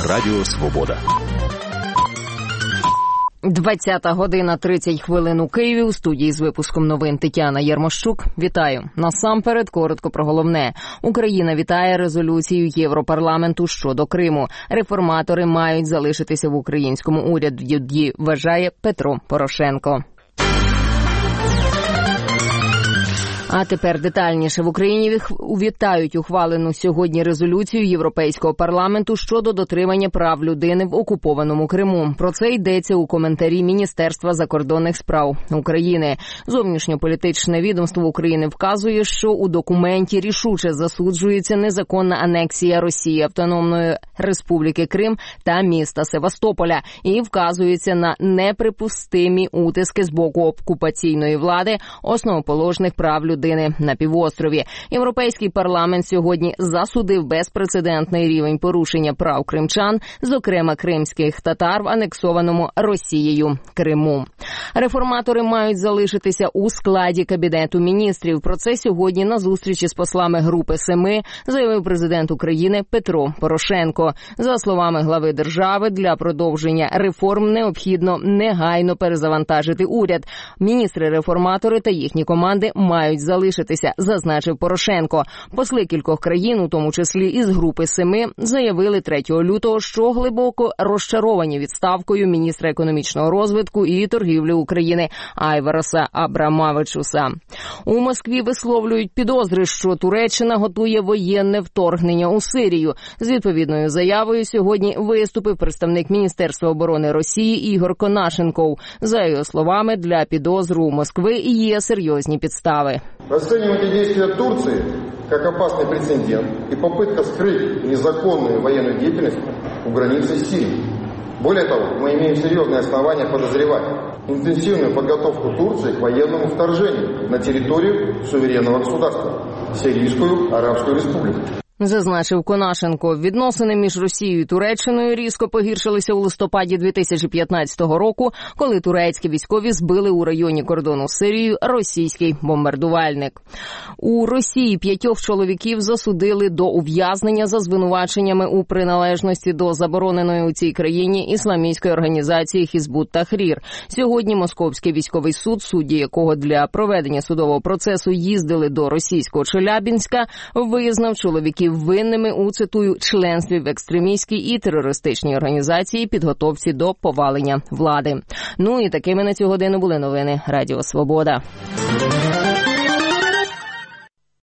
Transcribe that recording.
Радіо Свобода. 20:30 у Києві. У студії з випуском новин Тетяна Єрмощук. Вітаю. Насамперед, коротко про головне. Україна вітає резолюцію Європарламенту щодо Криму. Реформатори мають залишитися в українському уряді, вважає Петро Порошенко. А тепер детальніше. В Україні вітають ухвалену сьогодні резолюцію Європейського парламенту щодо дотримання прав людини в окупованому Криму. Про це йдеться у коментарі Міністерства закордонних справ України. Зовнішньополітичне відомство України вказує, що у документі рішуче засуджується незаконна анексія Росії Автономної Республіки Крим та міста Севастополя і вказується на неприпустимі утиски з боку окупаційної влади основоположних прав людини на півострові. Європейський парламент сьогодні засудив безпрецедентний рівень порушення прав кримчан, зокрема кримських татар в анексованому Росією Криму. Реформатори мають залишитися у складі Кабінету міністрів. Про це сьогодні на зустрічі з послами Групи Семи заявив президент України Петро Порошенко. За словами глави держави, для продовження реформ необхідно негайно перезавантажити уряд. Міністри-реформатори та їхні команди мають залишитися, зазначив Порошенко. Посли кількох країн, у тому числі із Групи Семи, заявили 3 лютого, що глибоко розчаровані відставкою міністра економічного розвитку і торгівлі України Айвараса Абрамавичуса. У Москві висловлюють підозри, що Туреччина готує воєнне вторгнення у Сирію. З відповідною заявою сьогодні виступив представник Міністерства оборони Росії Ігор Конашенков. За його словами, для підозру у Москви є серйозні підстави. Расцениваете действия Турции как опасный прецедент и попытка скрыть незаконную военную деятельность у границы Сирии. Более того, мы имеем серьезные основания подозревать интенсивную подготовку Турции к военному вторжению на территорию суверенного государства – Сирийскую Арабскую Республику. Зазначив Конашенко, відносини між Росією і Туреччиною різко погіршилися у листопаді 2015 року, коли турецькі військові збили у районі кордону з Сирією російський бомбардувальник. У Росії 5 чоловіків засудили до ув'язнення за звинуваченнями у приналежності до забороненої у цій країні ісламістської організації Хізбут Тахрір. Сьогодні Московський військовий суд, судді якого для проведення судового процесу їздили до російського Челябінська, визнав чоловіків винними у, цитую, членстві в екстремістській і терористичній організації, підготовці до повалення влади. Ну і такими на цю годину були новини Радіо Свобода.